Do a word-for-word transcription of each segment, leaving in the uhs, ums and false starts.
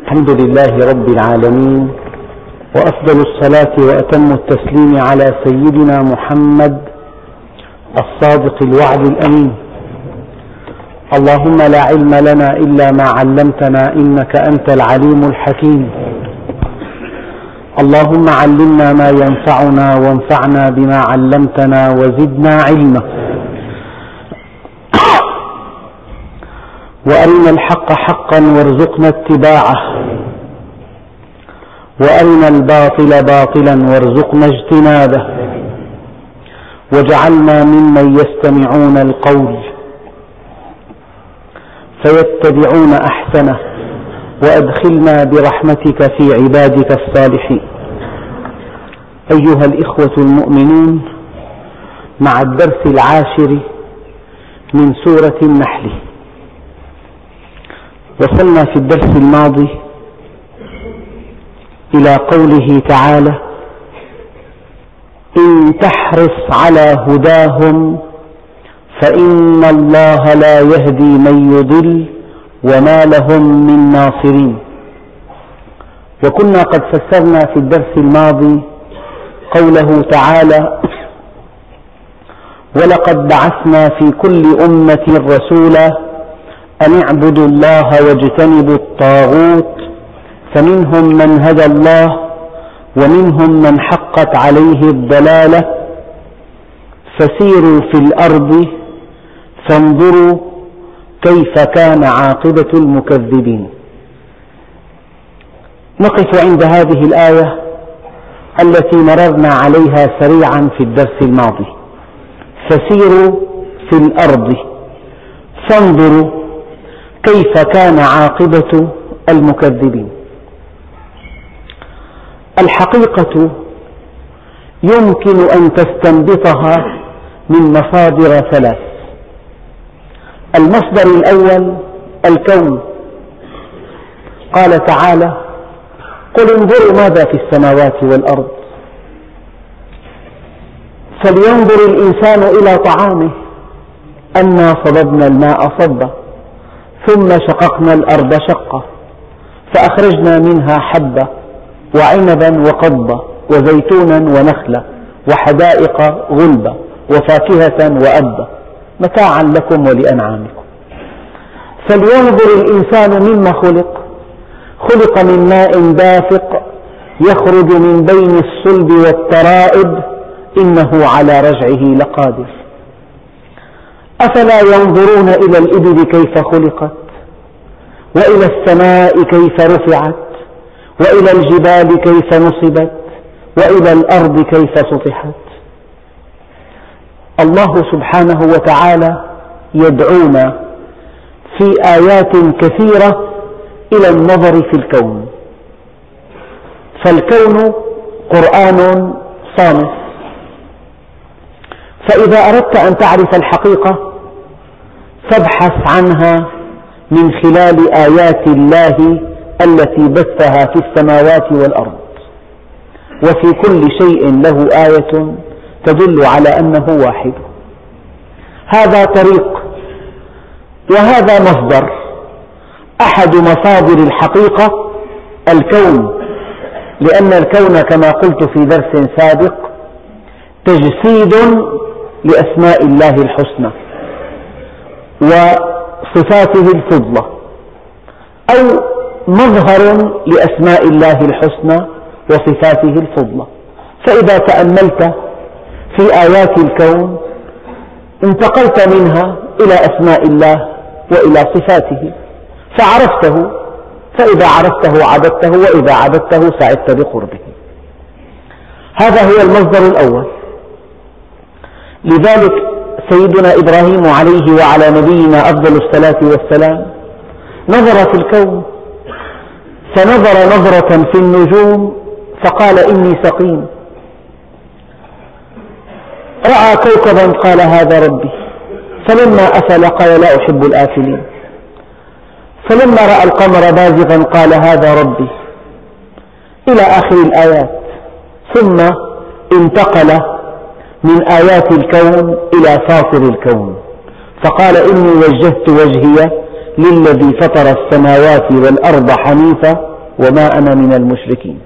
الحمد لله رب العالمين، وأفضل الصلاة وأتم التسليم على سيدنا محمد الصادق الوعد الأمين. اللهم لا علم لنا إلا ما علمتنا إنك أنت العليم الحكيم. اللهم علمنا ما ينفعنا وانفعنا بما علمتنا وزدنا علما، وأرنا الحق حقا وارزقنا اتباعه، وأرنا الباطل باطلا وارزقنا اجتنابه، واجعلنا ممن يستمعون القول فيتبعون أحسنه، وأدخلنا برحمتك في عبادك الصالحين. أيها الإخوة المؤمنون، مع الدرس العاشر من سورة النحل. وصلنا في الدرس الماضي إلى قوله تعالى: إن تحرص على هداهم فإن الله لا يهدي من يضل وما لهم من ناصرين. وكنا قد فسرنا في الدرس الماضي قوله تعالى: ولقد بعثنا في كل أمة رسولا أن اعبدوا الله واجتنبوا الطاغوت فمنهم من هدى الله ومنهم من حقت عليه الضلالة فسيروا في الأرض فانظروا كيف كان عاقبة المكذبين. نقف عند هذه الآية التي مررنا عليها سريعا في الدرس الماضي: فسيروا في الأرض فانظروا كيف كان عاقبة المكذبين. الحقيقة يمكن أن تستنبطها من مصادر ثلاث. المصدر الأول الكون، قال تعالى: قل انظروا ماذا في السماوات والأرض فلينظر الإنسان إلى طعامه أنا صببنا الماء صبا ثم شققنا الأرض شقا فأخرجنا منها حبة وعنبا وقضبا وزيتونا ونخلا وحدائق غلبا وفاكهة وأبا متاعا لكم ولأنعامكم. فلينظر الإنسان مما خلق خلق من ماء دافق يخرج من بين الصلب والترائب إنه على رجعه لقادر. أفلا ينظرون إلى الإبل كيف خلقت وإلى السماء كيف رفعت وإلى الجبال كيف نصبت وإلى الأرض كيف سطحت. الله سبحانه وتعالى يدعونا في آيات كثيرة إلى النظر في الكون. فالكون قرآن صامت، فإذا أردت أن تعرف الحقيقة فابحث عنها من خلال آيات الله التي بثها في السماوات والأرض، وفي كل شيء له آية تدل على أنه واحد. هذا طريق وهذا مصدر. أحد مصادر الحقيقة الكون، لأن الكون كما قلت في درس سابق تجسيد لأسماء الله الحسنى وصفاته الفضلى، أو مظهر لأسماء الله الحسنى وصفاته الفضلى. فإذا تأملت في آيات الكون انتقلت منها إلى أسماء الله وإلى صفاته فعرفته، فإذا عرفته عبدته، وإذا عبدته سعدت بقربه. هذا هو المصدر الأول. لذلك سيدنا إبراهيم عليه وعلى نبينا أفضل الصلاة والسلام نظر في الكون، فنظر نظرة في النجوم فقال: إني سقيم. رأى كوكبا قال: هذا ربي. فلما أفل قال: لا أحب الآفلين. فلما رأى القمر بازغا قال: هذا ربي، إلى آخر الآيات. ثم انتقل من آيات الكون إلى فاطر الكون فقال: إني وجهت وجهي للذي فطر السماوات والأرض حنيفا وما أنا من المشركين.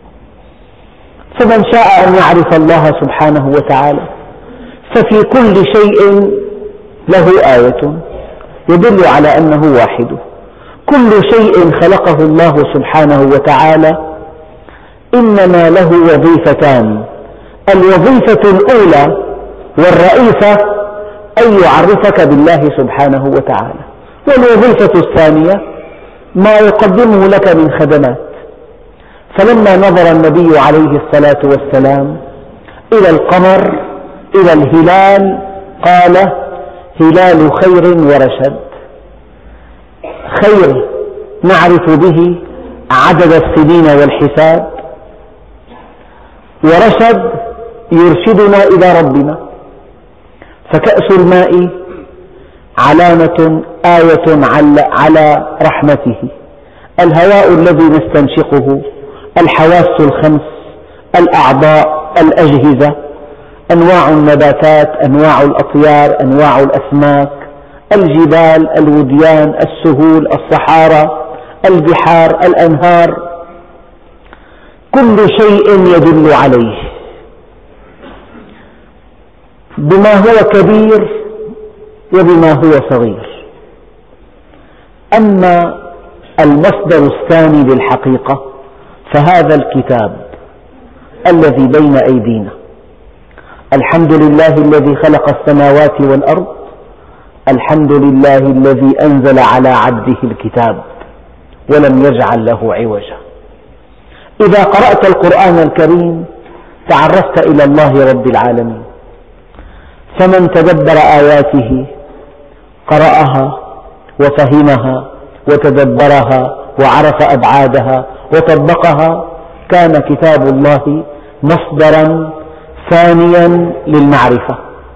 فمن شاء أن يعرف الله سبحانه وتعالى ففي كل شيء له آية يدل على أنه واحد. كل شيء خلقه الله سبحانه وتعالى إنما له وظيفتان: الوظيفة الأولى والرئيسة أن يعرفك بالله سبحانه وتعالى، والوظيفة الثانية ما يقدمه لك من خدمات. فلما نظر النبي عليه الصلاة والسلام إلى القمر إلى الهلال قال: هلال خير ورشد. خير نعرف به عدد السنين والحساب، ورشد يرشدنا إلى ربنا. فكأس الماء علامة آية على رحمته، الهواء الذي نستنشقه، الحواس الخمس، الأعضاء، الأجهزة، أنواع النباتات، أنواع الأطيار، أنواع الأسماك، الجبال، الوديان، السهول، الصحارى، البحار، الأنهار، كل شيء يدل عليه بما هو كبير وبما هو صغير. أما المصدر الثاني للحقيقة فهذا الكتاب الذي بين أيدينا. الحمد لله الذي خلق السماوات والأرض، الحمد لله الذي أنزل على عبده الكتاب ولم يجعل له عوجا. إذا قرأت القرآن الكريم تعرفت إلى الله رب العالمين. فمن تدبر آياته قرأها وفهمها وتدبرها وعرف أبعادها وطبقها كان كتاب الله مصدرا ثانيا للمعرفة.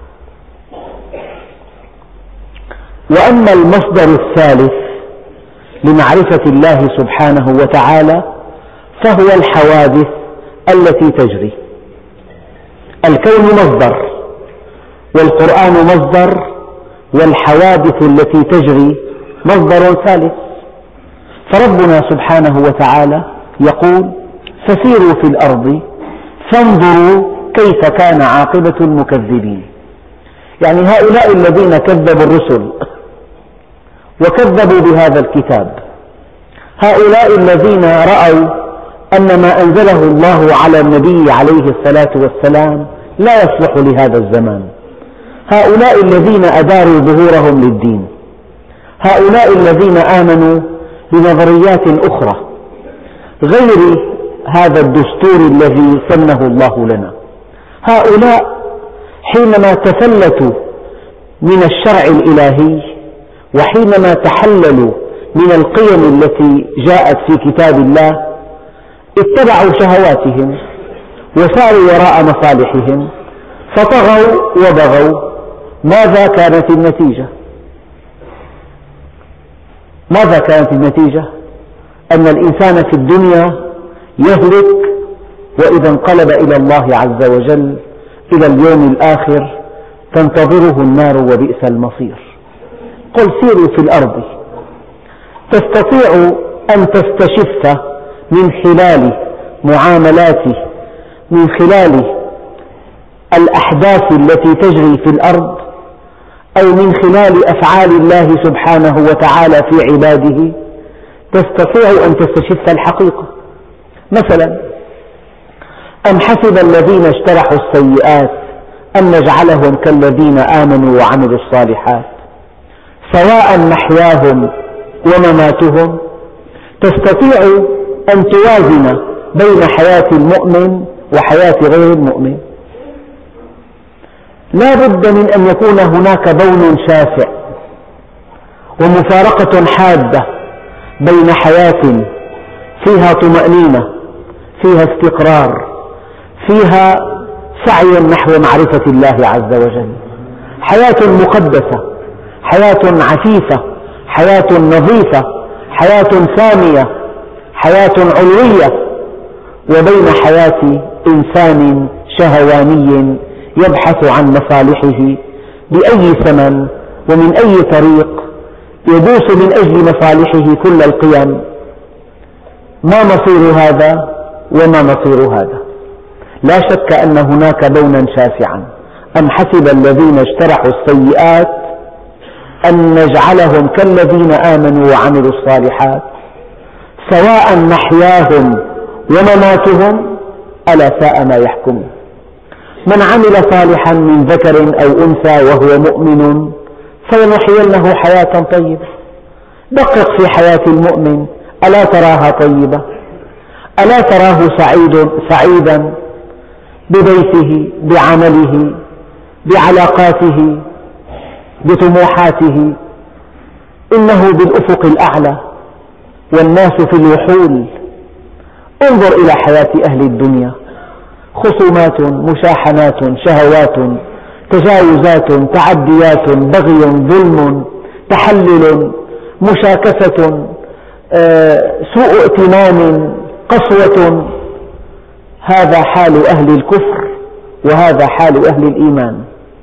وأما المصدر الثالث لمعرفة الله سبحانه وتعالى فهو الحوادث التي تجري. الكون مصدر، والقرآن مصدر، والحوادث التي تجري مصدر ثالث. فربنا سبحانه وتعالى يقول: فسيروا في الأرض فانظروا كيف كان عاقبة المكذبين. يعني هؤلاء الذين كذبوا الرسل وكذبوا بهذا الكتاب، هؤلاء الذين رأوا أن ما أنزله الله على النبي عليه الصلاة والسلام لا يصلح لهذا الزمان، هؤلاء الذين أداروا ظهورهم للدين، هؤلاء الذين آمنوا بنظريات أخرى غير هذا الدستور الذي سنه الله لنا، هؤلاء حينما تفلتوا من الشرع الإلهي وحينما تحللوا من القيم التي جاءت في كتاب الله اتبعوا شهواتهم وساروا وراء مصالحهم فطغوا وبغوا. ماذا كانت النتيجة؟ ماذا كانت النتيجة؟ أن الإنسان في الدنيا يهلك، وإذا انقلب إلى الله عز وجل إلى اليوم الآخر تنتظره النار وبئس المصير. قل سيروا في الأرض، تستطيع أن تستشف من خلال معاملات، من خلال الأحداث التي تجري في الأرض، أو من خلال أفعال الله سبحانه وتعالى في عباده، تستطيع أن تستشف الحقيقة. مثلا: أم حسب الذين اجترحوا السيئات أن نجعلهم كالذين آمنوا وعملوا الصالحات سواء محياهم ومماتهم. تستطيع أن توازن بين حياة المؤمن وحياة غير المؤمن. لا بد من أن يكون هناك بون شاسع ومفارقة حادة بين حياة فيها طمأنينة، فيها استقرار، فيها سعي نحو معرفة الله عز وجل، حياة مقدسة، حياة عفيفة، حياة نظيفة، حياة سامية، حياة علوية، وبين حياة إنسان شهواني يبحث عن مصالحه بأي ثمن ومن أي طريق، يدوس من أجل مصالحه كل القيم. ما مصير هذا وما مصير هذا؟ لا شك أن هناك بونا شاسعا. أم حسب الذين اجترحوا السيئات أن نجعلهم كالذين آمنوا وعملوا الصالحات سواء محياهم ومماتهم ألا ساء ما يحكمون. من عمل صالحا من ذكر أو أنثى وهو مؤمن فلنحيينه حياة طيبة. دقق في حياة المؤمن، ألا تراها طيبة؟ ألا تراه سعيد سعيدا ببيته، بعمله، بعلاقاته، بطموحاته؟ إنه بالأفق الأعلى والناس في الوحول. انظر إلى حياة أهل الدنيا، خصومات، مشاحنات، شهوات، تجاوزات، تعديات، بغي، ظلم، تحلل، مشاكسة، سوء ائتمان، قسوة. هذا حال أهل الكفر وهذا حال أهل الإيمان.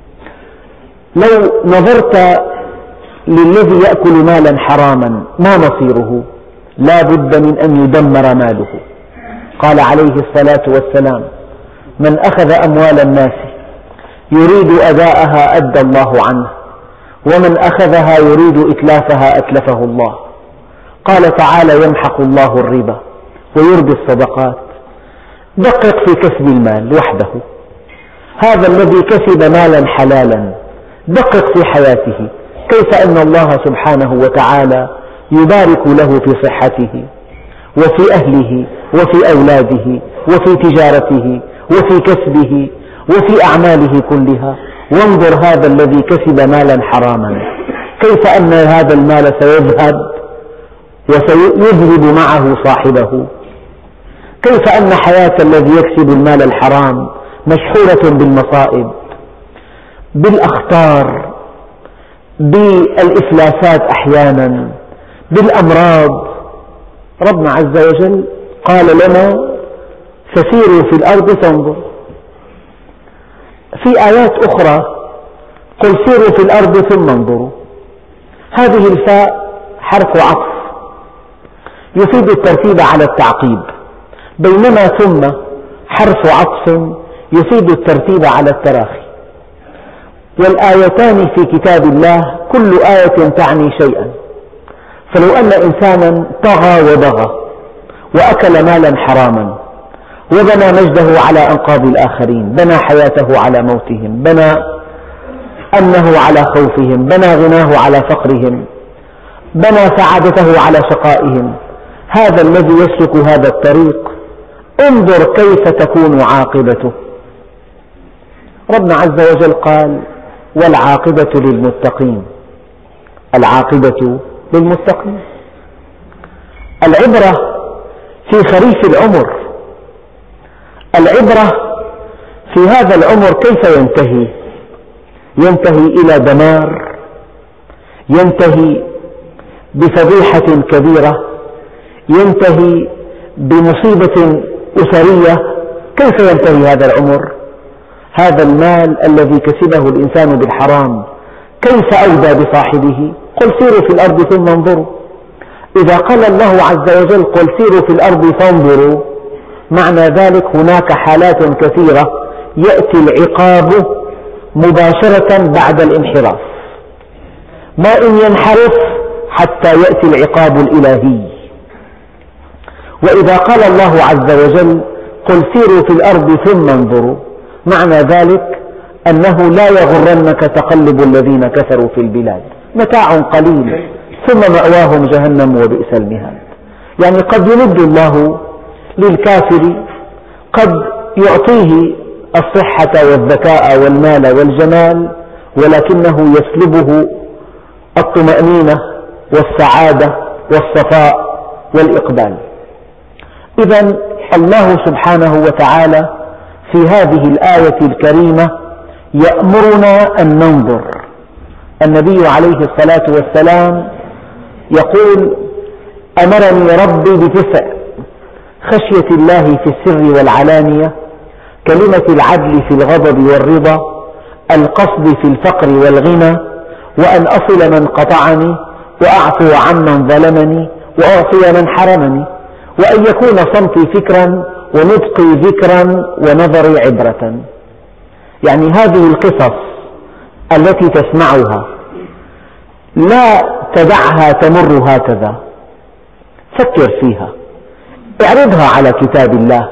لو نظرت للذي يأكل مالا حراما ما مصيره؟ لا بد من أن يدمر ماله. قال عليه الصلاة والسلام: من أخذ أموال الناس يريد أداءها أدى الله عنه، ومن أخذها يريد إتلافها أتلفه الله. قال تعالى: يمحق الله الربا ويربي الصدقات. دقق في كسب المال وحده. هذا الذي كسب مالا حلالا، دقق في حياته، كيف أن الله سبحانه وتعالى يبارك له في صحته وفي أهله وفي أولاده وفي تجارته وفي كسبه وفي أعماله كلها. وانظر هذا الذي كسب مالا حراما، كيف أن هذا المال سيذهب وسيذهب معه صاحبه. كيف أن حياة الذي يكسب المال الحرام مشحونة بالمصائب، بالأخطار، بالإفلاسات أحيانا، بالأمراض. ربنا عز وجل قال لنا: فسيروا في الأرض فانظروا. في آيات أخرى: قل سيروا في الأرض ثم انظروا. هذه الفاء حرف عطف يفيد الترتيب على التعقيب، بينما ثم حرف عطف يفيد الترتيب على التراخي. والآيتان في كتاب الله كل آية تعني شيئا. فلو أن إنسانا طغى وبغى وأكل مالا حراما وبنى مجده على أنقاض الآخرين، بنى حياته على موتهم، بنى أمنه على خوفهم، بنى غناه على فقرهم، بنى سعادته على شقائهم، هذا الذي يسلك هذا الطريق انظر كيف تكون عاقبته. ربنا عز وجل قال: والعاقبة للمتقين. العاقبة للمتقين. العبرة في خريف العمر، العبرة في هذا العمر كيف ينتهي. ينتهي إلى دمار، ينتهي بفضيحة كبيرة، ينتهي بمصيبة أسرية. كيف ينتهي هذا العمر؟ هذا المال الذي كسبه الإنسان بالحرام كيف أودى بصاحبه؟ قل سيروا في الأرض ثم انظروا. إذا قال الله عز وجل: قل سيروا في الأرض فانظروا، معنى ذلك هناك حالات كثيرة يأتي العقاب مباشرة بعد الانحراف، ما إن ينحرف حتى يأتي العقاب الإلهي. وإذا قال الله عز وجل: قل سيروا في الأرض ثم انظروا، معنى ذلك أنه لا يغرنك تقلب الذين كفروا في البلاد، متاع قليل ثم مأواهم جهنم وبئس المهاد. يعني قد يمد الله للكافر، قد يعطيه الصحة والذكاء والمال والجمال، ولكنه يسلبه الطمأنينة والسعادة والصفاء والإقبال. إذن الله سبحانه وتعالى في هذه الآية الكريمة يأمرنا أن ننظر. النبي عليه الصلاة والسلام يقول: أمرني ربي بتسع: خشية الله في السر والعلانية، كلمة العدل في الغضب والرضا، القصد في الفقر والغنى، وأن أصل من قطعني، وأعفو عمن ظلمني، وأعطي من حرمني. وأن يكون صمتي فكرا ونطقي ذكرا ونظري عبرة. يعني هذه القصص التي تسمعها لا تدعها تمر هكذا، فكر فيها، اعرضها على كتاب الله،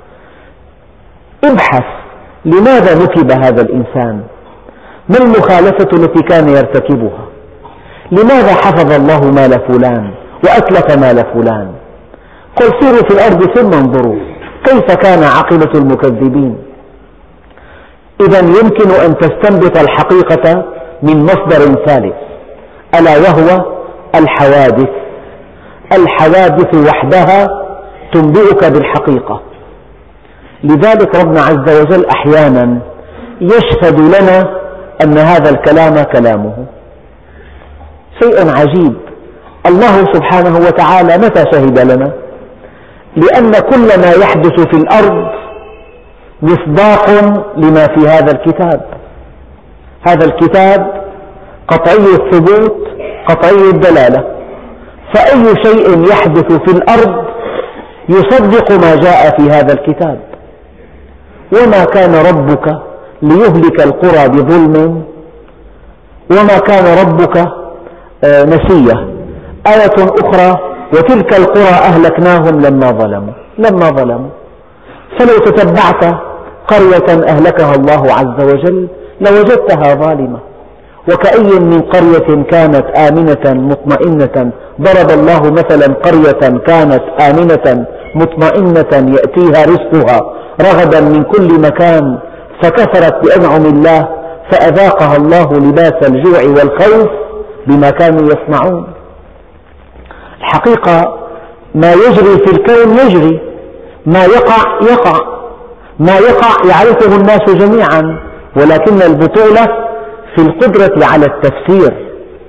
ابحث لماذا نكب هذا الإنسان، ما المخالفة التي كان يرتكبها، لماذا حفظ الله مال فلان وأتلف مال فلان. قل سيروا في الأرض ثم انظروا كيف كان عاقبة المكذبين. إذا يمكن أن تستنبط الحقيقة من مصدر ثالث، ألا وهو الحوادث. الحوادث وحدها تنبئك بالحقيقة. لذلك ربنا عز وجل أحيانا يشهد لنا أن هذا الكلام كلامه. شيء عجيب، الله سبحانه وتعالى متى شهد لنا؟ لأن كل ما يحدث في الأرض مصداق لما في هذا الكتاب. هذا الكتاب قطعي الثبوت قطعي الدلالة، فأي شيء يحدث في الأرض يصدق ما جاء في هذا الكتاب. وما كان ربك ليهلك القرى بظلم وما كان ربك نسيا. آية أخرى: وتلك القرى أهلكناهم لما ظلموا لما ظلموا. فلو تتبعت قرية أهلكها الله عز وجل لوجدتها ظالمة. وكأي من قرية كانت آمنة مطمئنة، ضرب الله مثلا قرية كانت آمنة مطمئنة يأتيها رزقها رغدا من كل مكان فكفرت بأنعم الله فأذاقها الله لباس الجوع والخوف بما كانوا يصنعون. الحقيقة ما يجري في الكون يجري، ما يقع يقع، ما يقع يعرفه الناس جميعا، ولكن البطولة في القدرة على التفسير.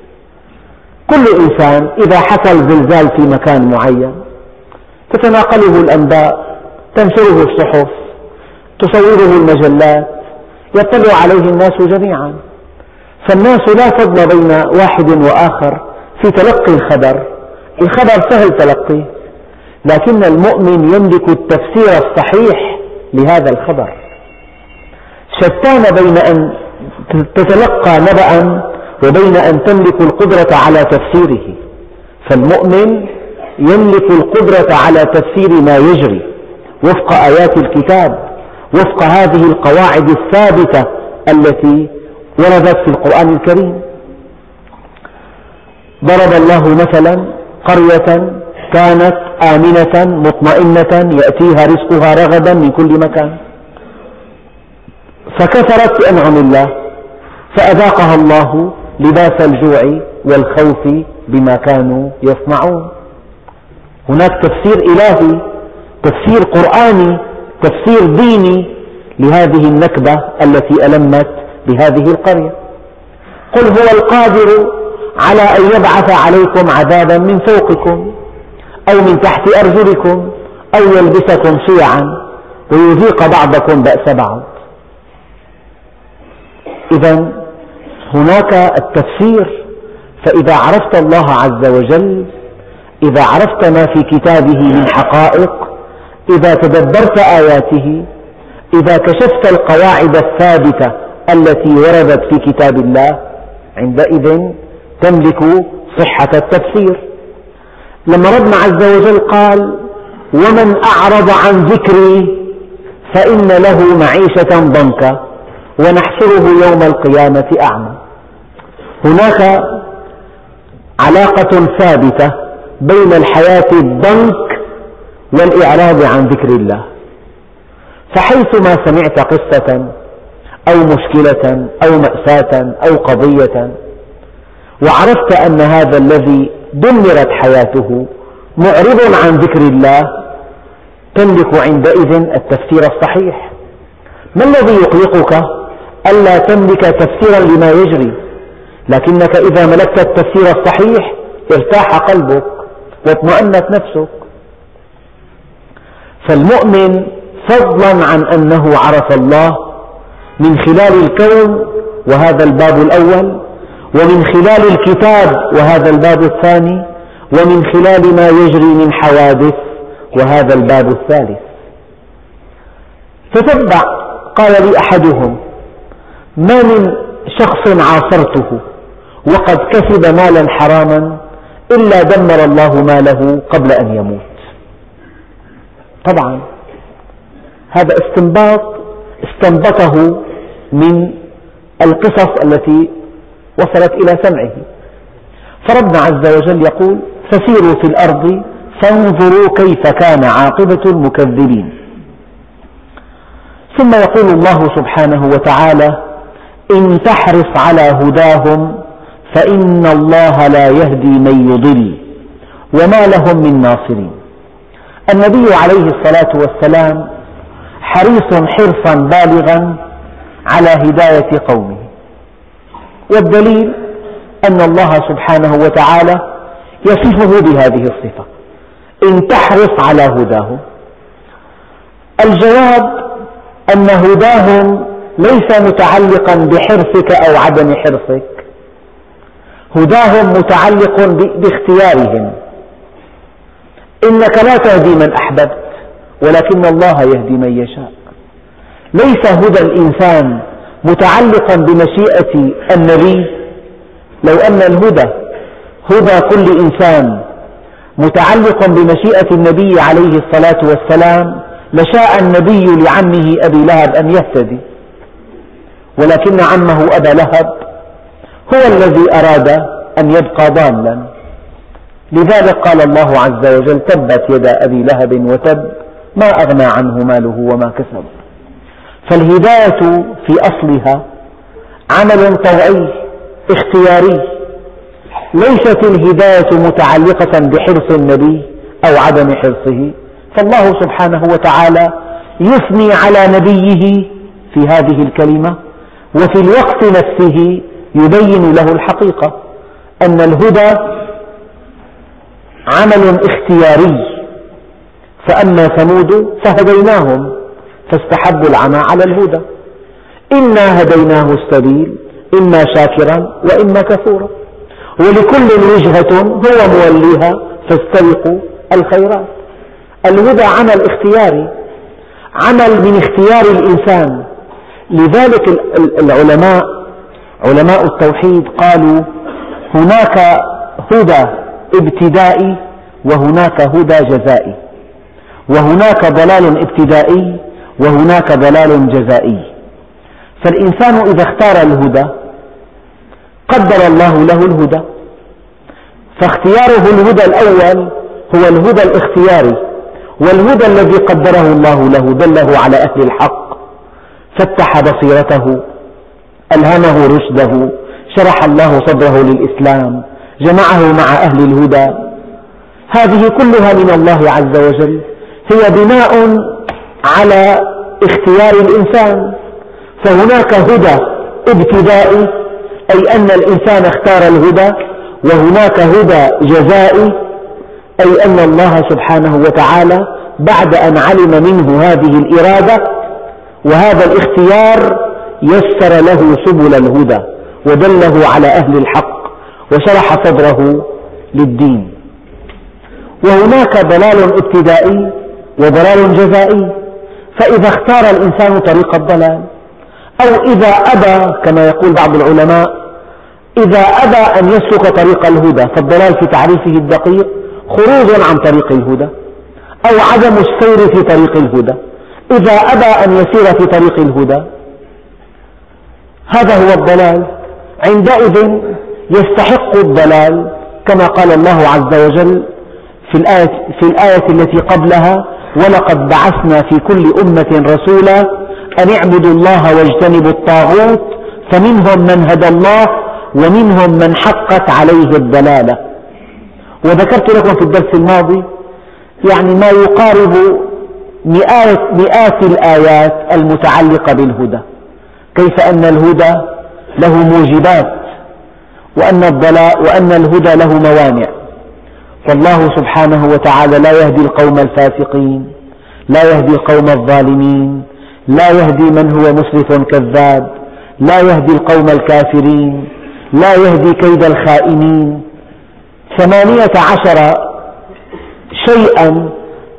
كل إنسان إذا حصل زلزال في مكان معين تتناقله الأنباء، تنشره الصحف، تصوره المجلات، يطلع عليه الناس جميعا. فالناس لا فضل بين واحد وآخر في تلقي الخبر. الخبر سهل تلقيه، لكن المؤمن يملك التفسير الصحيح لهذا الخبر. شتان بين أن تتلقى نبأ وبين أن تملك القدرة على تفسيره. فالمؤمن يملك القدرة على تفسير ما يجري وفق آيات الكتاب، وفق هذه القواعد الثابتة التي وردت في القرآن الكريم. ضرب الله مثلا قرية كانت آمنة مطمئنة يأتيها رزقها رغدا من كل مكان فكفرت بأنعم الله فأذاقها الله لباس الجوع والخوف بما كانوا يصنعون. هناك تفسير إلهي، تفسير قرآني، تفسير ديني لهذه النكبة التي ألمت بهذه القرية. قل هو القادر على أن يبعث عليكم عذابا من فوقكم أو من تحت أرجلكم أو يلبسكم شيعا ويذيق بعضكم بأس بعض. إذا هناك التفسير. فإذا عرفت الله عز وجل، إذا عرفت ما في كتابه من حقائق، إذا تدبرت آياته، إذا كشفت القواعد الثابتة التي وردت في كتاب الله، عندئذ تملك صحة التفسير. لما ربنا عز وجل قال: ومن أعرض عن ذكري فإن له معيشة ضنكا ونحشره يوم القيامة أعمى، هناك علاقة ثابتة بين الحياة الضنك والإعراض عن ذكر الله. فحيثما سمعت قصة أو مشكلة أو مأساة أو قضية وعرفت أن هذا الذي دمرت حياته معرض عن ذكر الله، تملك عندئذ التفسير الصحيح. ما الذي يقلقك؟ ألا تملك تفسيرا لما يجري، لكنك إذا ملكت التفسير الصحيح ارتاح قلبك واطمأنت نفسك. فالمؤمن فضلا عن أنه عرف الله من خلال الكون وهذا الباب الأول، ومن خلال الكتاب وهذا الباب الثاني، ومن خلال ما يجري من حوادث وهذا الباب الثالث. تتبع، قال لي أحدهم: ما من شخص عاصرته وقد كسب مالا حراما إلا دمر الله ماله قبل أن يموت. طبعا هذا استنباط استنبطه من القصص التي وصلت إلى سمعه. فربنا عز وجل يقول: فسيروا في الأرض فانظروا كيف كان عاقبة المكذبين. ثم يقول الله سبحانه وتعالى: إن تحرص على هداهم فإن الله لا يهدي من يضل وما لهم من ناصرين. النبي عليه الصلاة والسلام حريص حرصا بالغا على هداية قومه، والدليل أن الله سبحانه وتعالى يصفه بهذه الصفة: إن تحرص على هداهم. الجواب أن هداهم ليس متعلقا بحرصك أو عدم حرصك، هداهم متعلق باختيارهم. إنك لا تهدي من أحببت ولكن الله يهدي من يشاء. ليس هدى الإنسان متعلقا بمشيئة النبي. لو أن الهدى هدى كل إنسان متعلق بمشيئة النبي عليه الصلاة والسلام لشاء النبي لعمه أبي لهب أن يهتدي، ولكن عمه أبا لهب هو الذي أراد أن يبقى ضالا. لذلك قال الله عز وجل: تبت يدا أبي لهب وتب ما أغنى عنه ماله وما كسب. فالهداية في أصلها عمل طوعي اختياري، ليست الهداية متعلقة بحرص النبي أو عدم حرصه. فالله سبحانه وتعالى يثني على نبيه في هذه الكلمة، وفي الوقت نفسه يبين له الحقيقة أن الهدى عمل اختياري. فأما ثمود فهديناهم فاستحبوا العمى على الهدى، إنا هديناه السبيل إما شاكرا وإما كفورا ولكل وجهة هو موليها فاستبقوا الخيرات. الهدى عمل اختياري، عمل من اختيار الإنسان. لذلك العلماء علماء التوحيد قالوا: هناك هدى ابتدائي وهناك هدى جزائي، وهناك ضلال ابتدائي وهناك ضلال جزائي. فالإنسان إذا اختار الهدى قدر الله له الهدى، فاختياره الهدى الأول هو الهدى الاختياري، والهدى الذي قدره الله له دله على أهل الحق، فتح بصيرته، ألهمه رشده، شرح الله صدره للإسلام، جمعه مع أهل الهدى. هذه كلها من الله عز وجل، هي بناء على اختيار الإنسان. فهناك هدى ابتدائي أي أن الإنسان اختار الهدى، وهناك هدى جزائي أي أن الله سبحانه وتعالى بعد أن علم منه هذه الإرادة وهذا الاختيار يسر له سبل الهدى ودله على أهل الحق وشرح صدره للدين. وهناك ضلال ابتدائي وضلال جزائي، فإذا اختار الإنسان طريق الضلال أو إذا أبى، كما يقول بعض العلماء، إذا أبى أن يسلك طريق الهدى، فالضلال في تعريفه الدقيق خروج عن طريق الهدى أو عدم السير في طريق الهدى. إذا أبى أن يسير في طريق الهدى هذا هو الضلال، عندئذ يستحق الضلال كما قال الله عز وجل في الآية, في الآية التي قبلها: ولقد بعثنا في كل أمة رسولا أن اعبدوا الله واجتنبوا الطاغوت فمنهم من هدى الله ومنهم من حقت عليه الضلالة. وذكرت لكم في الدرس الماضي يعني ما يقارب مئات, مئات الآيات المتعلقة بالهدى، كيف أن الهدى له موجبات وأن, الضلال وأن الهدى له موانع. فالله سبحانه وتعالى لا يهدي القوم الفاسقين، لا يهدي القوم الظالمين، لا يهدي من هو مسرف كذاب، لا يهدي القوم الكافرين، لا يهدي كيد الخائنين. ثمانية عشر شيئا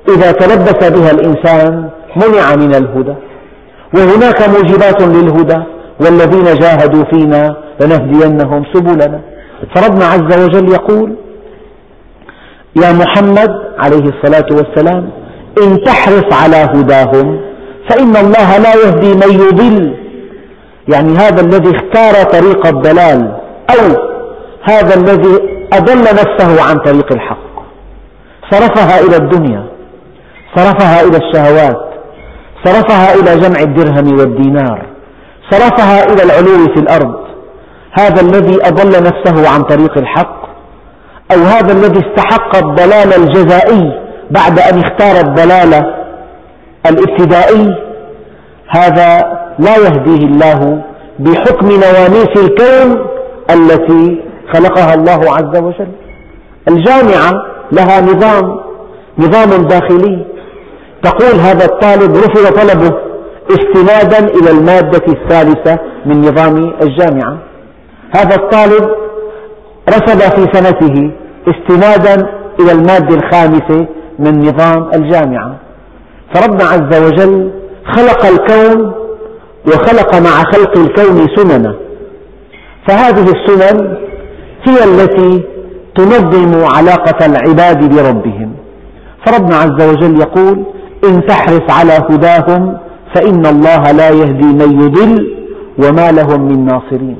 إذا تلبس بها الإنسان منع من الهدى، وهناك موجبات للهدى، والذين جاهدوا فينا لنهدينهم سبلنا. فربنا عز وجل يقول: يا محمد عليه الصلاة والسلام، إن تحرص على هداهم فإن الله لا يهدي من يضل، يعني هذا الذي اختار طريق الضلال، أو هذا الذي أضل نفسه عن طريق الحق، صرفها إلى الدنيا، صرفها إلى الشهوات، صرفها إلى جمع الدرهم والدينار، صرفها إلى العلو في الأرض. هذا الذي أضل نفسه عن طريق الحق، أو هذا الذي استحق الضلال الجزائي بعد أن اختار الضلال الابتدائي، هذا لا يهديه الله بحكم نواميس الكون التي خلقها الله عز وجل. الجامعة لها نظام نظام داخلي، تقول هذا الطالب رفض طلبه استنادا إلى المادة الثالثة من نظام الجامعة، هذا الطالب رسب في سنته استنادا إلى المادة الخامسة من نظام الجامعة. فربنا عز وجل خلق الكون وخلق مع خلق الكون سننا، فهذه السنن هي التي تنظم علاقة العباد بربهم. فربنا عز وجل يقول: إن تحرص على هداهم فإن الله لا يهدي من يضل وما لهم من ناصرين.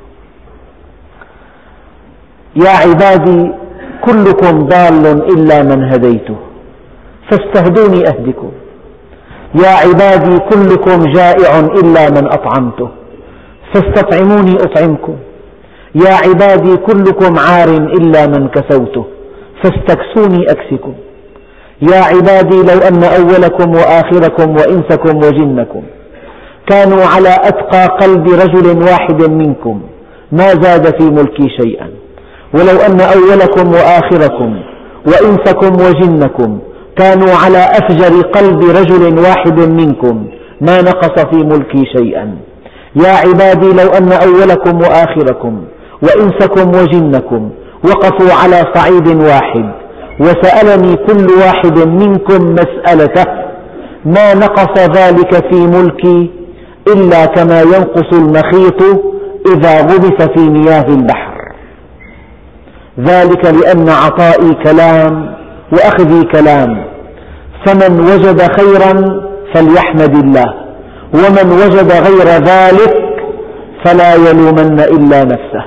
يا عبادي كلكم ضال إلا من هديته فاستهدوني أهدكم، يا عبادي كلكم جائع إلا من أطعمته فاستطعموني أطعمكم، يا عبادي كلكم عار إلا من كسوته فاستكسوني أكسكم، يا عبادي لو أن أولكم وآخركم وإنسكم وجنكم كانوا على أتقى قلب رجل واحد منكم ما زاد في ملكي شيئا، ولو أن أولكم وآخركم وإنسكم وجنكم كانوا على أفجر قلب رجل واحد منكم ما نقص في ملكي شيئا. يا عبادي لو أن أولكم وآخركم وإنسكم وجنكم وقفوا على صعيد واحد وسألني كل واحد منكم مسألته ما نقص ذلك في ملكي إلا كما ينقص المخيط إذا غمس في مياه البحر، ذلك لأن عطائي كلام وأخذي كلام، فمن وجد خيرا فليحمد الله، ومن وجد غير ذلك فلا يلومن إلا نفسه.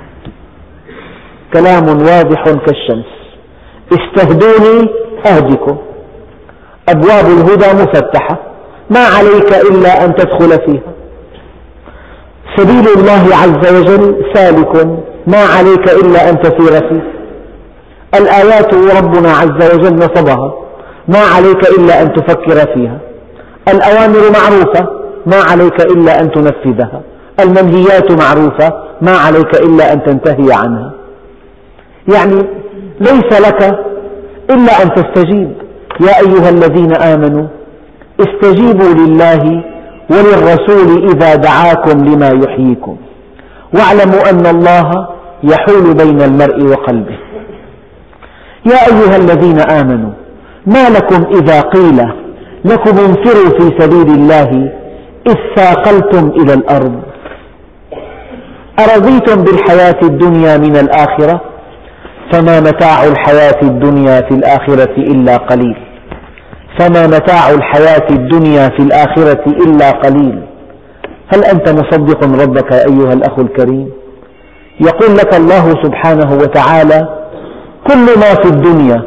كلام واضح كالشمس. استهدوني أهدكم، أبواب الهدى مفتحة، ما عليك إلا أن تدخل فيها. سبيل الله عز وجل سالك، ما عليك إلا أن تسير فيه. الآيات ربنا عز وجل نصبها، ما عليك إلا أن تفكر فيها. الأوامر معروفة، ما عليك إلا أن تنفذها. المنهيات معروفة، ما عليك إلا أن تنتهي عنها. يعني ليس لك إلا أن تستجيب. يا أيها الذين آمنوا استجيبوا لله وللرسول إذا دعاكم لما يحييكم واعلموا أن الله يحول بين المرء وقلبه. يا أيها الذين آمنوا ما لكم إذا قيل لكم انفروا في سبيل الله إذ ثاقلتم إلى الأرض أرضيتم بالحياة الدنيا من الآخرة فما متاع الحياة الدنيا في الآخرة إلا قليل فما متاع الحياة الدنيا في الآخرة إلا قليل. هل أنت مصدق ربك أيها الأخ الكريم؟ يقول لك الله سبحانه وتعالى كل ما في الدنيا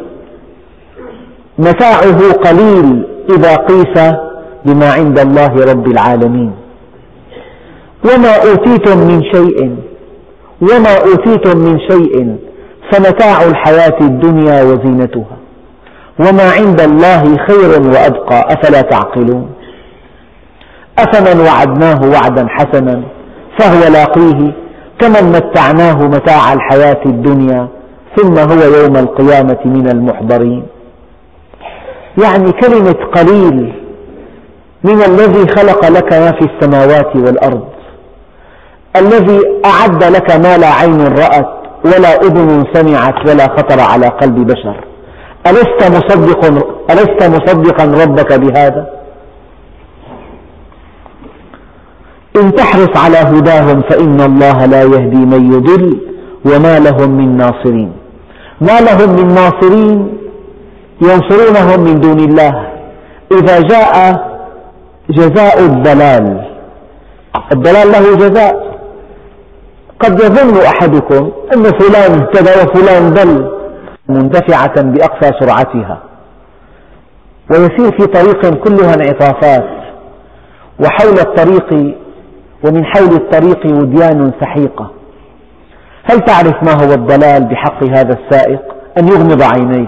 متاعه قليل إذا قيس بما عند الله رب العالمين. وما أوتيتم من شيء وما أوتيتم من شيء فمتاع الحياة الدنيا وزينتها وما عند الله خير وأبقى أفلا تعقلون. أفمن وعدناه وعدا حسنا فهو لاقيه كمن متعناه متاع الحياة الدنيا ثم هو يوم القيامة من المحضرين. يعني كلمة قليل من الذي خلق لك ما في السماوات والأرض، الذي أعد لك ما لا عين رأت ولا أذن سمعت ولا خطر على قلب بشر، ألست مصدق ألست مصدقا ربك بهذا؟ إن تحرص على هداهم فإن الله لا يهدي من يضل وما لهم من ناصرين. ما لهم من ناصرين ينصرونهم من دون الله. إذا جاء جزاء الضلال، الضلال له جزاء. قد يظن أحدكم أن فلان اهتدى وفلان ضل، مندفعة بأقصى سرعتها ويسير في طريق كلها انعطافات، وحول الطريق ومن حول الطريق وديان سحيقة. هل تعرف ما هو الضلال بحق هذا السائق؟ أن يغمض عينيه.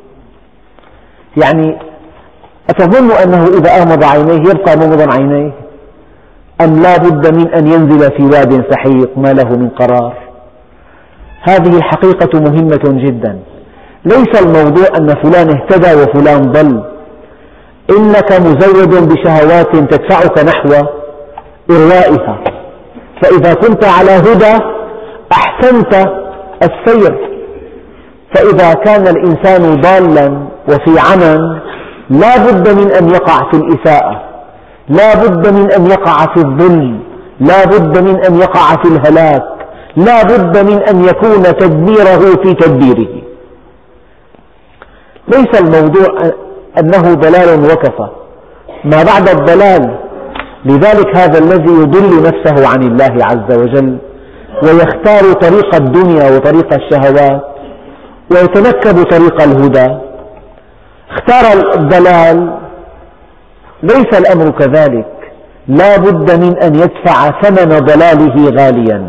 يعني أتظن أنه إذا أغمض عينيه يبقى مغمضا عينيه، أم لا بد من أن ينزل في واد سحيق ما له من قرار؟ هذه الحقيقة مهمة جدا. ليس الموضوع أن فلان اهتدى وفلان ضل، إنك مزود بشهوات تدفعك نحو إروائها، فإذا كنت على هدى أحسنت السير. فإذا كان الإنسان ضالا وفي عمى لا بد من أن يقع في الإساءة، لا بد من أن يقع في الظلم، لا بد من أن يقع في الهلاك، لا بد من أن يكون تدميره في تدبيره. ليس الموضوع أنه ضلال وكفى، ما بعد الضلال. لذلك هذا الذي يضل نفسه عن الله عز وجل ويختار طريق الدنيا وطريق الشهوات ويتنكب طريق الهدى، اختار الضلال. ليس الأمر كذلك، لا بد من أن يدفع ثمن ضلاله غاليا.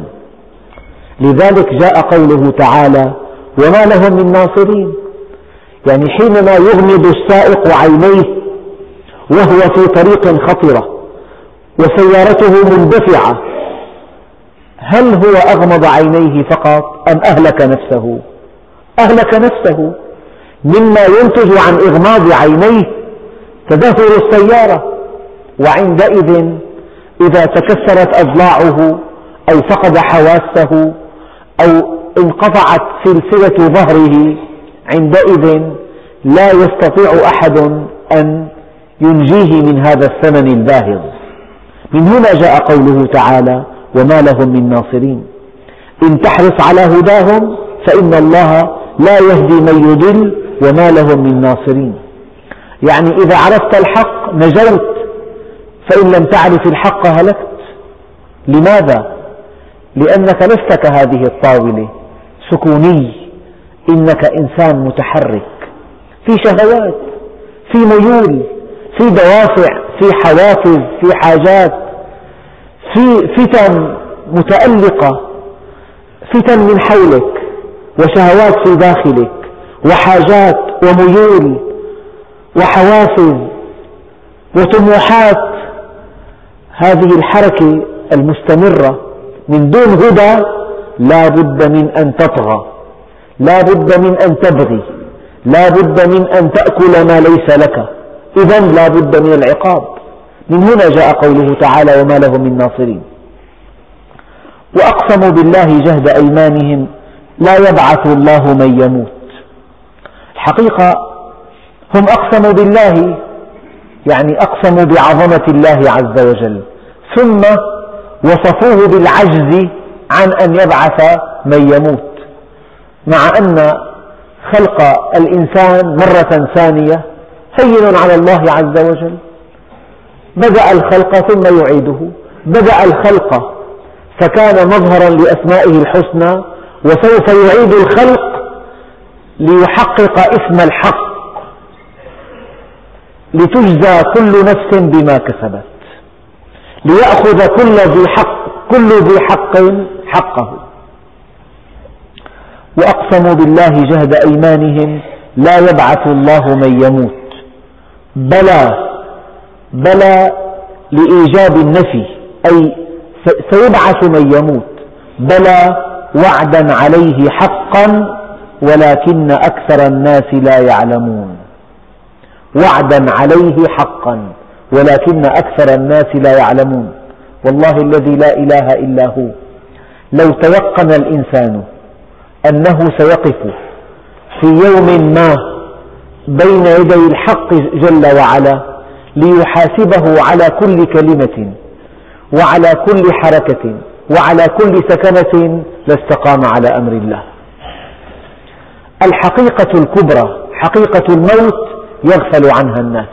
لذلك جاء قوله تعالى: وما لهم من ناصرين. يعني حينما يغمض السائق عينيه وهو في طريق خطرة وسيارته مندفعة، هل هو أغمض عينيه فقط أم أهلك نفسه؟ أهلك نفسه. مما ينتج عن إغماض عينيه تدهور السيارة، وعندئذ إذا تكسرت أضلاعه أو فقد حواسه أو انقطعت سلسلة ظهره، عندئذ لا يستطيع أحد أن ينجيه من هذا الثمن الباهظ. من هنا جاء قوله تعالى: وما لهم من ناصرين. إن تحرص على هداهم فإن الله لا يهدي من يضل وما لهم من ناصرين. يعني إذا عرفت الحق نجوت، فإن لم تعرف الحق هلكت. لماذا؟ لأنك لست كهذه الطاولة سكوني، إنك إنسان متحرك، في شهوات، في ميول، في دوافع، في حوافز، في حاجات، في فتن متألقة، فتن من حولك وشهوات في داخلك وحاجات وميول وحوافز وطموحات. هذه الحركة المستمرة من دون هدى لا بد من أن تطغى، لا بد من أن تبغي، لا بد من أن تأكل ما ليس لك، إذن لا بد من العقاب. من هنا جاء قوله تعالى: وما لهم من ناصرين. وأقسموا بالله جهد أيمانهم لا يبعث الله من يموت. الحقيقة هم أقسموا بالله، يعني أقسموا بعظمة الله عز وجل، ثم وصفوه بالعجز عن أن يبعث من يموت، مع أن خلق الإنسان مرة ثانية هين على الله عز وجل. بدأ الخلق ثم يعيده، بدأ الخلق فكان مظهرا لأسمائه الحسنى، وسوف يعيد الخلق ليحقق اسم الحق، لتجزى كل نفس بما كسبت، ليأخذ كل ذي حق كل ذي حق حقه. وأقسموا بالله جهد أيمانهم لا يبعث الله من يموت. بلى بلى لإيجاب النفي، أي سيبعث من يموت. بلى وعدا عليه حقا ولكن أكثر الناس لا يعلمون. وعدا عليه حقا ولكن أكثر الناس لا يعلمون. والله الذي لا إله إلا هو، لو تيقن الإنسان أنه سيقف في يوم ما بين يدي الحق جل وعلا ليحاسبه على كل كلمة وعلى كل حركة وعلى كل سكنة لاستقام على أمر الله. الحقيقة الكبرى حقيقة الموت يغفل عنها الناس،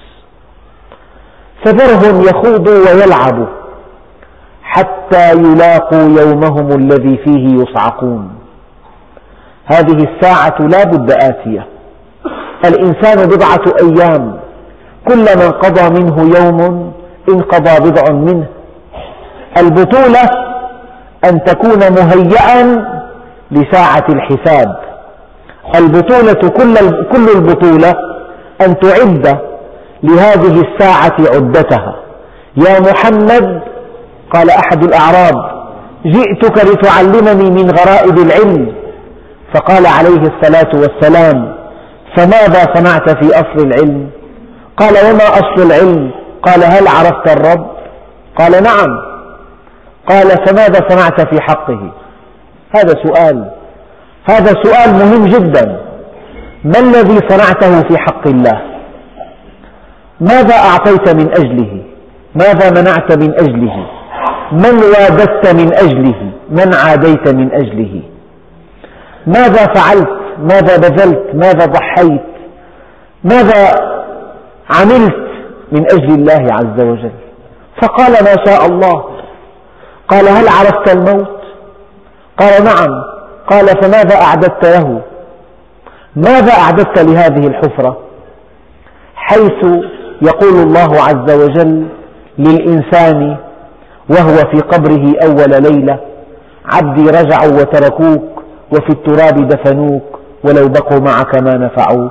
فذرهم يخوضوا ويلعبوا حتى يلاقوا يومهم الذي فيه يصعقون. هذه الساعة لا بد آتية، الإنسان بضعة أيام، كلما انقضى منه يوم انقضى بضع منه. البطولة أن تكون مهيئا لساعة الحساب، البطولة كل البطولة أن تعد لهذه الساعة عدتها. يا محمد، قال أحد الأعراب: جئتك لتعلمني من غرائب العلم، فقال عليه الصلاة والسلام: فماذا صنعت في أصل العلم؟ قال: وما أصل العلم؟ قال: هل عرفت الرب؟ قال: نعم. قال: فماذا صنعت في حقه؟ هذا سؤال هذا سؤال مهم جدا. ما الذي صنعته في حق الله؟ ماذا أعطيت من أجله؟ ماذا منعت من أجله؟ من واددت من أجله؟ من عاديت من أجله؟ ماذا فعلت؟ ماذا بذلت؟ ماذا ضحيت؟ ماذا عملت من أجل الله عز وجل؟ فقال: ما شاء الله. قال: هل عرفت الموت؟ قال: نعم. قال: فماذا أعددت له؟ ماذا أعددت لهذه الحفرة؟ حيث يقول الله عز وجل للإنسان وهو في قبره أول ليلة: عبدي رجعوا وتركوك وفي التراب دفنوك ولو بقوا معك ما نفعوك.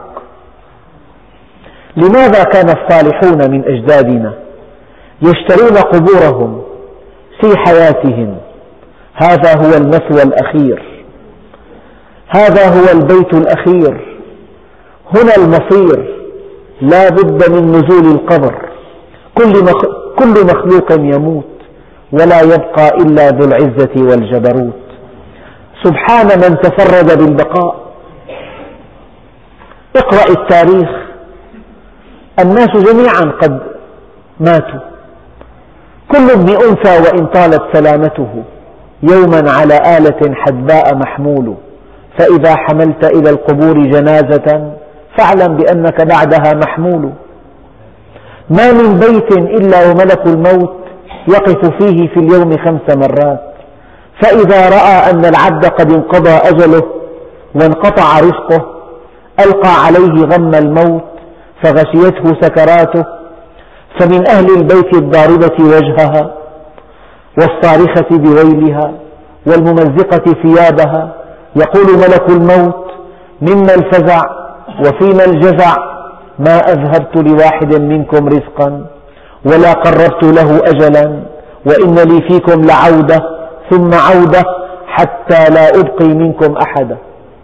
لماذا كان الصالحون من أجدادنا يشترون قبورهم في حياتهم؟ هذا هو المثوى الأخير، هذا هو البيت الأخير، هنا المصير، لا بد من نزول القبر. كل مخلوق يموت ولا يبقى إلا ذو العزة والجبروت. سبحان من تفرد بالبقاء. اقرأ التاريخ، الناس جميعا قد ماتوا، كل ابن أنثى وإن طالت سلامته يوما على آلة حدباء محمول، فإذا حملت إلى القبور جنازة فاعلم بأنك بعدها محمول. ما من بيت إلا وملك الموت يقف فيه في اليوم خمس مرات، فإذا رأى أن العبد قد انقضى أجله وانقطع رزقه ألقى عليه غم الموت فغشيته سكراته. فمن أهل البيت الضاربة وجهها والصارخة بويلها والممزقة ثيابها يقول ملك الموت: مما الفزع وفيما الجزع؟ ما أذهبت لواحد منكم رزقا ولا قربت له أجلا، وإن لي فيكم لعودة ثم عودة حتى لا أبقي منكم أحدا.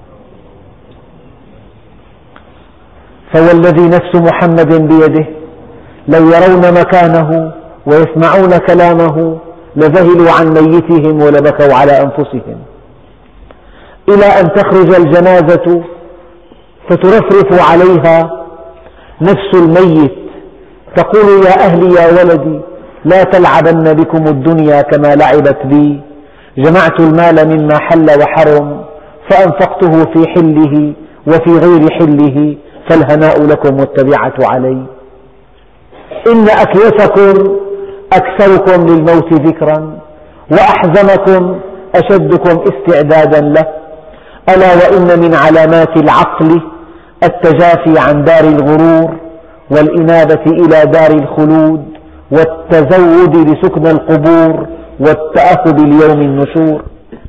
فوالذي نفس محمد بيده لو يرون مكانه ويسمعون كلامه لذهلوا عن ميتهم ولبكوا على أنفسهم، إلى أن تخرج الجنازة فترفرف عليها نفس الميت تقول: يا أهلي يا ولدي لا تلعبن بكم الدنيا كما لعبت بي، جمعت المال مما حل وحرم فأنفقته في حله وفي غير حله، فالهناء لكم والتبعة علي. إن أكيسكم أكثركم للموت ذكرا وأحزمكم أشدكم استعدادا له، ألا وإن من علامات العقل التجافي عن دار الغرور والإنابة إلى دار الخلود والتزود لسكن القبور والتأهب ليوم النشور.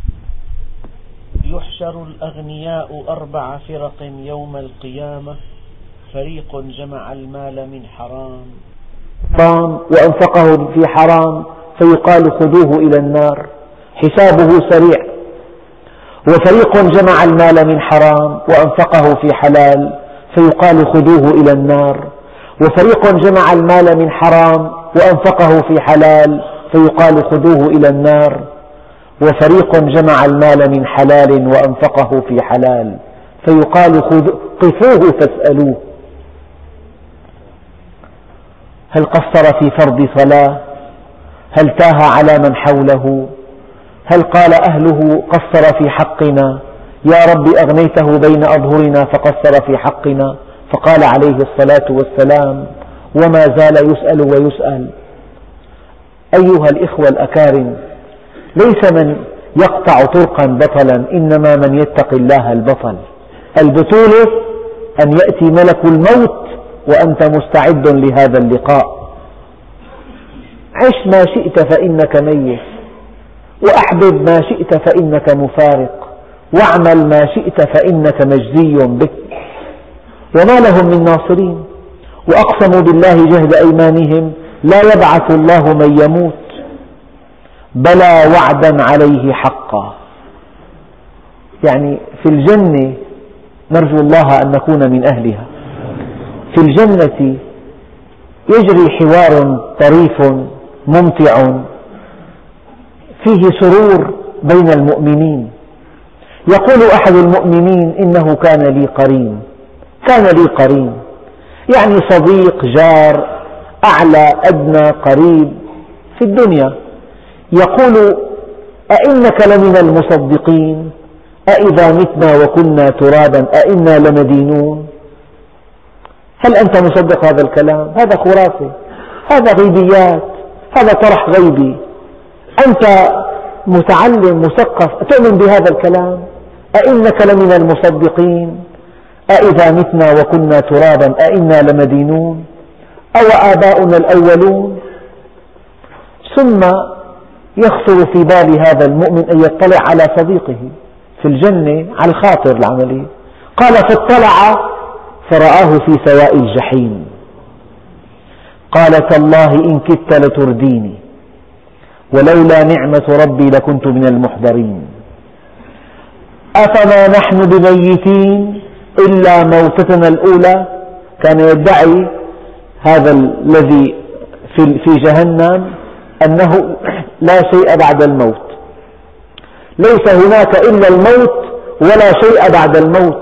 يحشر الأغنياء أربع فرق يوم القيامة: فريق جمع المال من حرام حرام وأنفقه في حرام فيقال خذوه إلى النار حسابه سريع، وفريق جمع المال من حرام وأنفقه في حلال فيقال خذوه إلى النار، وفريق جمع المال من حرام وأنفقه في حلال فيقال خذوه إلى النار، وفريق جمع المال من حلال وأنفقه في حلال فيقال قفوه فاسألوه. هل قصر في فرض صلاة؟ هل تاه على من حوله؟ هل قال أهله قصر في حقنا يا رب أغنيته بين أظهرنا فقصر في حقنا؟ فقال عليه الصلاة والسلام وما زال يسأل ويسأل. أيها الإخوة الأكارم، ليس من يقطع طرقا بطلا، إنما من يتقي الله البطل. البطولة أن يأتي ملك الموت وأنت مستعد لهذا اللقاء. عش ما شئت فإنك ميت، وأحبب ما شئت فإنك مفارق، واعمل ما شئت فإنك مجزي به. وما لهم من ناصرين، وأقسموا بالله جهد أيمانهم لا يبعث الله من يموت بلى وعدا عليه حقا. يعني في الجنة نرجو الله أن نكون من أهلها. في الجنة يجري حوار طريف ممتع فيه سرور بين المؤمنين. يقول أحد المؤمنين إنه كان لي قرين، كان لي قرين يعني صديق، جار، أعلى أدنى قريب في الدنيا. يقول أئنك لمن المصدقين أئذا متنا وكنا ترابا أئنا لمدينون؟ هل أنت مصدق هذا الكلام؟ هذا خرافة، هذا غيبيات، هذا طرح غيبي. أنت متعلم مثقف تؤمن بهذا الكلام؟ أئنك لمن المصدقين أئذا متنا وكنا ترابا أئنا لمدينون أو آباؤنا الأولون؟ ثم يخطر في بال هذا المؤمن أن يطلع على صديقه في الجنة على الخاطر العملي. قال فاطلع فرآه في سواء الجحيم. قال تالله إن كدت لترديني ولولا نعمة ربي لكنت من المحضرين. أفما نحن بميتين إلا موتتنا الأولى. كان يدعي هذا الذي في جهنم أنه لا شيء بعد الموت، ليس هناك إلا الموت ولا شيء بعد الموت.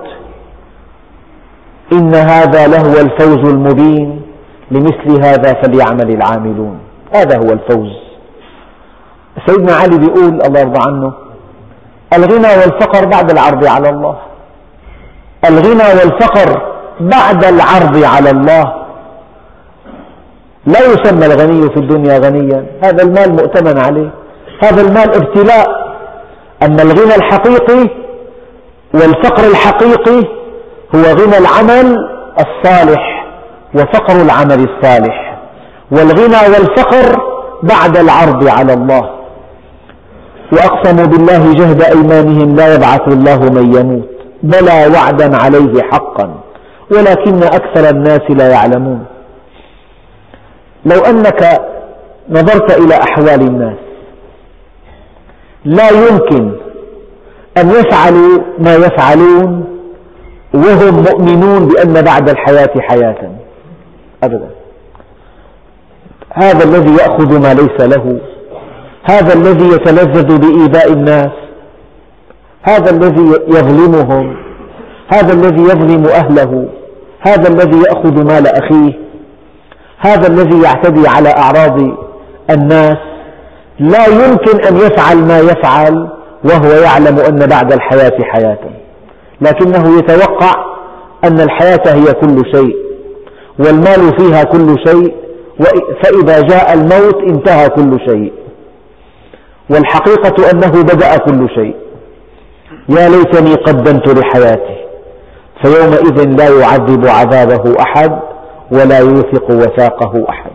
إن هذا لهو الفوز المبين لمثل هذا فليعمل العاملون. هذا هو الفوز. سيدنا علي بيقول الله يرضى عنه الغنى والفقر بعد العرض على الله. الغنى والفقر بعد العرض على الله. لا يسمى الغني في الدنيا غنيا، هذا المال مؤتمن عليه، هذا المال ابتلاء. أما الغنى الحقيقي والفقر الحقيقي هو غنى العمل الصالح وفقر العمل الصالح. والغنى والفقر بعد العرض على الله. وأقسموا بالله جهد أيمانهم لا يبعث الله من يموت بلى وعدا عليه حقا ولكن أكثر الناس لا يعلمون. لو أنك نظرت إلى أحوال الناس لا يمكن أن يفعلوا ما يفعلون وهم مؤمنون بأن بعد الحياة حياة أبدا. هذا الذي يأخذ ما ليس له، هذا الذي يتلذذ بإيذاء الناس، هذا الذي يظلمهم، هذا الذي يظلم أهله، هذا الذي يأخذ مال أخيه، هذا الذي يعتدي على أعراض الناس، لا يمكن أن يفعل ما يفعل وهو يعلم أن بعد الحياة حياة، لكنه يتوقع أن الحياة هي كل شيء والمال فيها كل شيء، فإذا جاء الموت انتهى كل شيء، والحقيقة أنه بدأ كل شيء. يا ليتني قدمت لحياتي فيومئذ لا يعذب عذابه أحد ولا يوثق وثاقه أحد.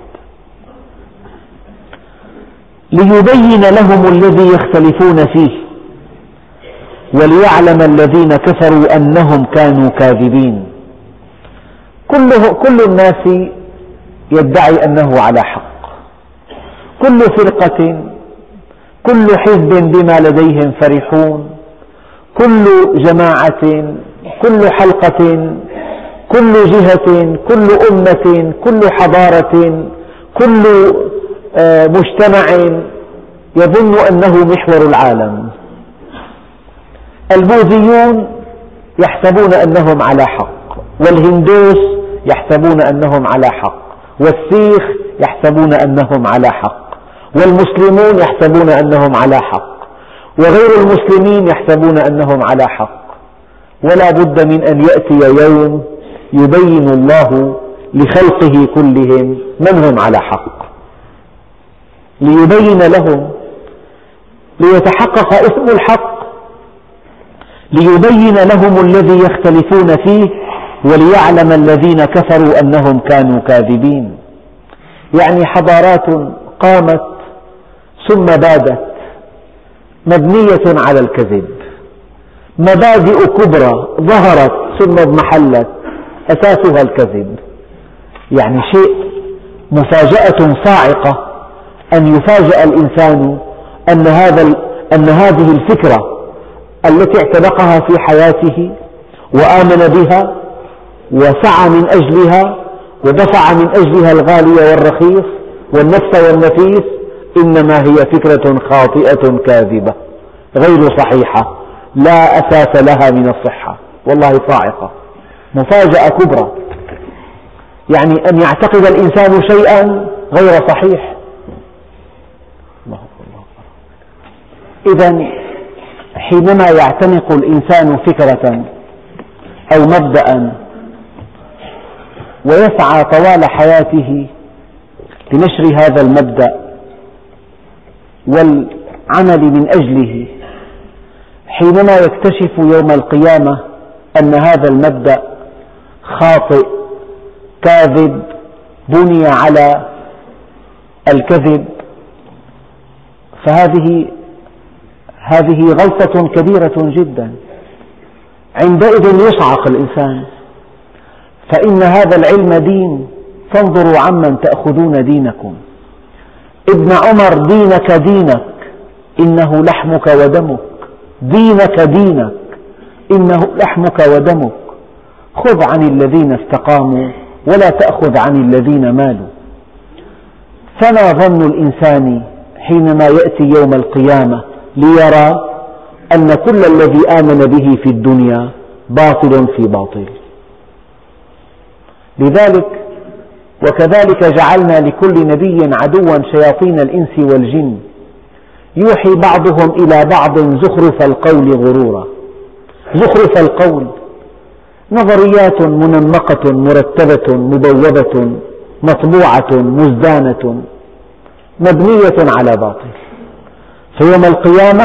ليبين لهم الذي يختلفون فيه وليعلم الذين كفروا أنهم كانوا كاذبين. كله كل الناس يدعي أنه على حق، كل فرقة كل حزب بما لديهم فرحون، كل جماعة كل حلقة كل جهة كل أمة كل حضارة كل مجتمع يظن أنه محور العالم. البوذيون يحسبون أنهم على حق، والهندوس يحسبون أنهم على حق، والسيخ يحسبون أنهم على حق، والمسلمون يحسبون أنهم على حق، وغير المسلمين يحسبون أنهم على حق. ولا بد من أن يأتي يوم يبين الله لخلقه كلهم من هم على حق، ليبين لهم، ليتحقق اسم الحق، ليبين لهم الذي يختلفون فيه، وليعلم الذين كفروا أنهم كانوا كاذبين. يعني حضارات قامت ثم بادت مبنية على الكذب، مبادئ كبرى ظهرت ثم اضمحلت أساسها الكذب. يعني شيء مفاجأة صاعقة أن يفاجأ الإنسان أن, هذا أن هذه الفكرة التي اعتنقها في حياته وآمن بها وسعى من أجلها ودفع من أجلها الغالي والرخيص والنفس والنفيس، إنما هي فكرة خاطئة كاذبة غير صحيحة لا أساس لها من الصحة. والله صاعقة، مفاجأة كبرى، يعني أن يعتقد الإنسان شيئا غير صحيح. إذن حينما يعتنق الإنسان فكرة أو مبدأ ويسعى طوال حياته لنشر هذا المبدأ والعمل من أجله، حينما يكتشف يوم القيامة أن هذا المبدأ خاطئ كاذب بني على الكذب، فهذه هذه غلطة كبيرة جدا. عندئذ يصعق الإنسان، فإن هذا العلم دين، فانظروا عمن تأخذون دينكم. ابن عمر دينك دينك إنه لحمك ودمك، دينك دينك إنه لحمك ودمك، خذ عن الذين استقاموا ولا تأخذ عن الذين مالوا. فما ظن الإنسان حينما يأتي يوم القيامة ليرى أن كل الذي آمن به في الدنيا باطل في باطل؟ لذلك وكذلك جعلنا لكل نبي عدوا شياطين الإنس والجن يوحي بعضهم إلى بعض زخرف القول غرورا. زخرف القول نظريات منمقة مرتبة مبوبة مطبوعة مزدانة مبنية على باطل. فيوم القيامة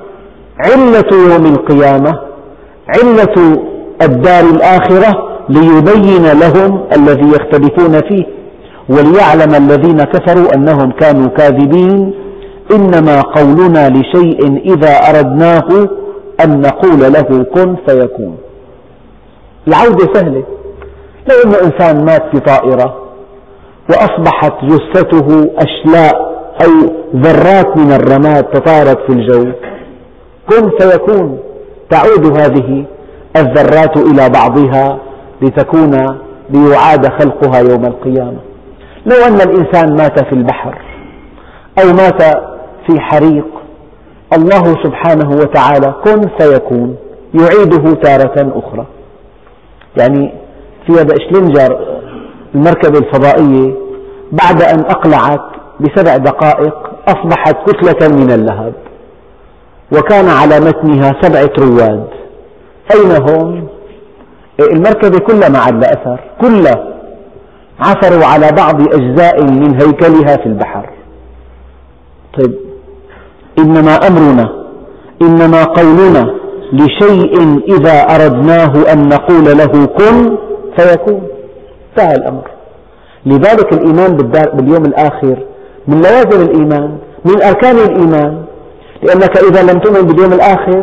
علة يوم القيامة علة الدار الآخرة ليبين لهم الذي يختلفون فيه، وليعلم الذين كفروا أنهم كانوا كاذبين. إنما قولنا لشيء إذا أردناه أن نقول له كن فيكون. العودة سهلة. لو أن إنسان مات في طائرة وأصبحت جثته أشلاء أو ذرات من الرماد تطارت في الجو، كن فيكون، تعود هذه الذرات إلى بعضها لتكون ليعاد خلقها يوم القيامة. لو أن الإنسان مات في البحر أو مات في حريق، الله سبحانه وتعالى كن فيكون يعيده تارة أخرى. يعني في هذا إشلنجر المركبة الفضائية بعد أن أقلعت بسبع دقائق أصبحت كتلة من اللهب، وكان على متنها سبعة رواد. أين هم؟ المركبة كلها ما عاد لها أثر، كلها عثروا على بعض أجزاء من هيكلها في البحر. طيب، إنما أمرنا إنما قولنا لشيء إذا أردناه أن نقول له كن فيكون، انتهى الأمر. لذلك الإيمان باليوم الآخر من لوازم الإيمان، من أركان الإيمان، لأنك إذا لم تؤمن باليوم الآخر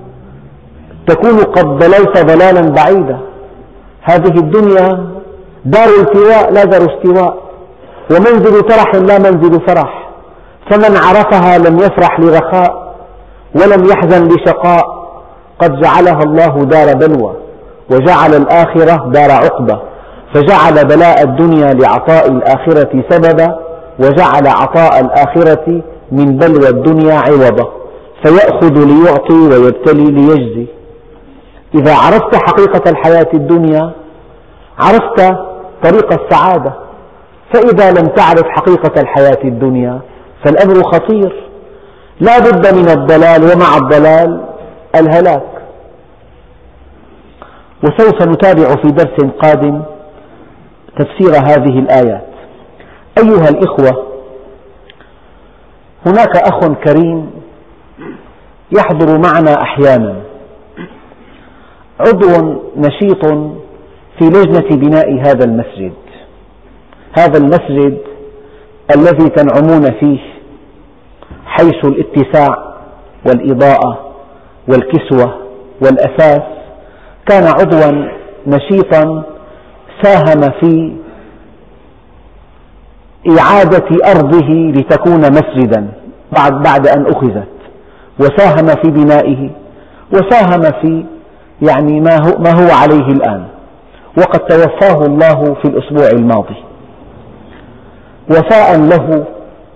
تكون قد ضللت ضلالا بعيدا. هذه الدنيا دار التواء لا دار استواء، ومنزل فرح لا منزل فرح، فمن عرفها لم يفرح لرخاء ولم يحزن لشقاء. قد جعلها الله دار بلوى، وجعل الآخرة دار عقبة، فجعل بلاء الدنيا لعطاء الآخرة سببا، وجعل عطاء الآخرة من بلوى الدنيا عوضا، فيأخذ ليعطي ويبتلي ليجزي. إذا عرفت حقيقة الحياة الدنيا عرفت طريق السعادة، فإذا لم تعرف حقيقة الحياة الدنيا فالأمر خطير، لا بد من الضلال، ومع الضلال الهلاك. وسوف نتابع في درس قادم تفسير هذه الآيات. أيها الإخوة، هناك أخ كريم يحضر معنا أحيانا، عضو نشيط في لجنة بناء هذا المسجد، هذا المسجد الذي تنعمون فيه حيث الاتساع والإضاءة والكسوة والأثاث، كان عضوا نشيطا ساهم في إعادة أرضه لتكون مسجدا بعد, بعد أن أخذت، وساهم في بنائه، وساهم في يعني ما هو, ما هو عليه الآن، وقد توفاه الله في الأسبوع الماضي. وفاء له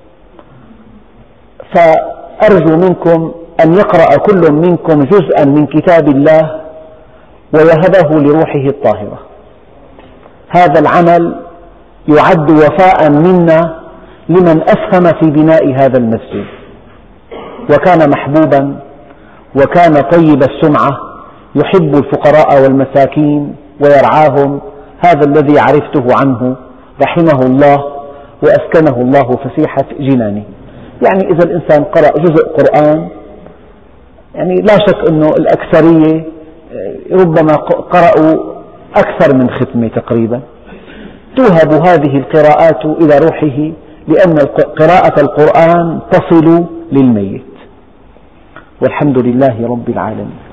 فأرجو منكم أن يقرأ كل منكم جزءا من كتاب الله ويهبه لروحه الطاهرة. هذا العمل يعد وفاء منا لمن أسهم في بناء هذا المسجد، وكان محبوبا وكان طيب السمعة، يحب الفقراء والمساكين ويرعاهم. هذا الذي عرفته عنه رحمه الله وأسكنه الله فسيحة جنانه. يعني إذا الإنسان قرأ جزء قرآن، يعني لا شك أنه الأكثرية ربما قرأوا أكثر من ختمة تقريبا. توهب هذه القراءات إلى روحه، لأن قراءة القرآن تصل للميت. والحمد لله رب العالمين.